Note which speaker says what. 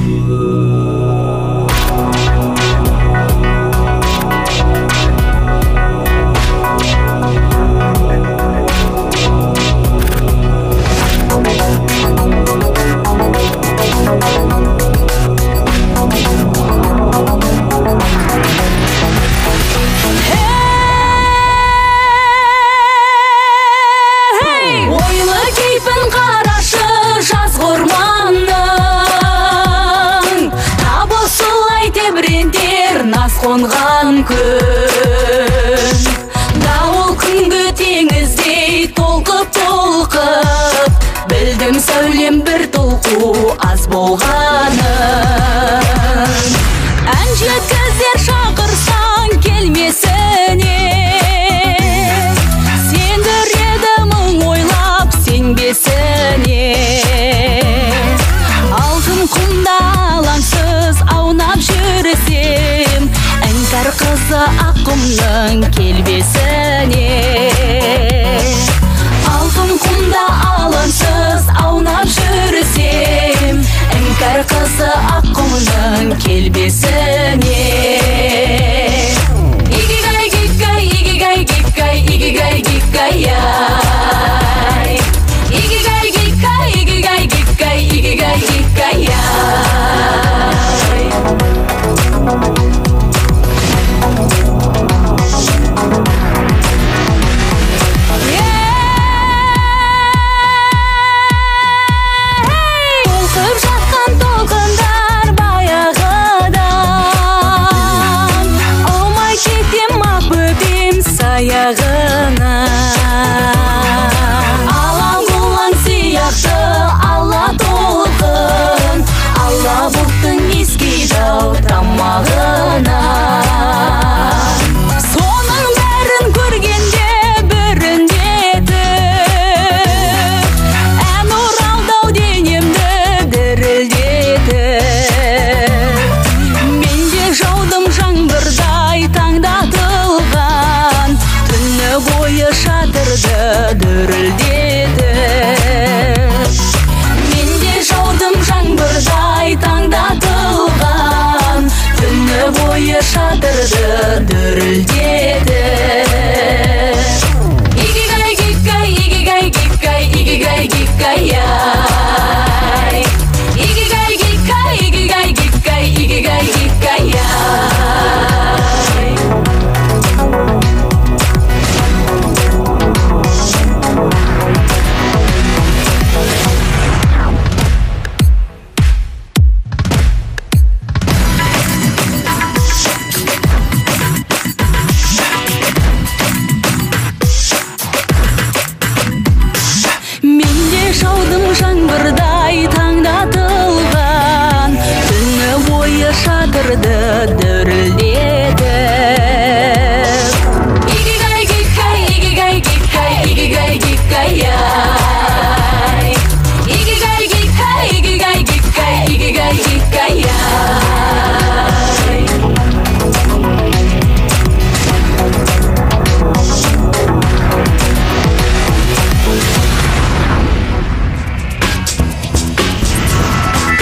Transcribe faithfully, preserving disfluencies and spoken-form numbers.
Speaker 1: Қонған күн дауыл күнгі теңіздей толқып-толқып, білдім сәулем бір толқу аз болғанын. Ән жеткізер шақырсаң келмесіне, сендіреді мың ойлап сенбесіне. Алтын құмда алаңсыз аунап жүрсем, іңкәр қызы аққұмның келбесіне. Алтын құмда алаңсыз аунап жүрсем, іңкәр қызы аққұмның келбесіне. Игигай гиггай, игигай гиггай, игигай гиггай-яй. Игигай гиггай, игигай гиггай, игигай гиггай-яй. Алаң бұлаң сияқты алла толқын, алла бұлттың ескейді-ау тамағына. Соның бәрін көргенде бүріндетіп, ән оралды-ау денемді дірілдетіп. Мен де жаудым жаңбырдай таңдатылған, түні бойы шатырды дүрілдетіп. Мен де жаудым жаңбырдай таңдатылған, түні бойы шатырды дүрілдетіп. Игигай гиггай, игигай гиггай, игигай гиггай-яй. Игигай гиггай, игигай гиггай, игигай гиггай-яй. Жаудым жаңбырдай таңдатылған, түні бойы шатырды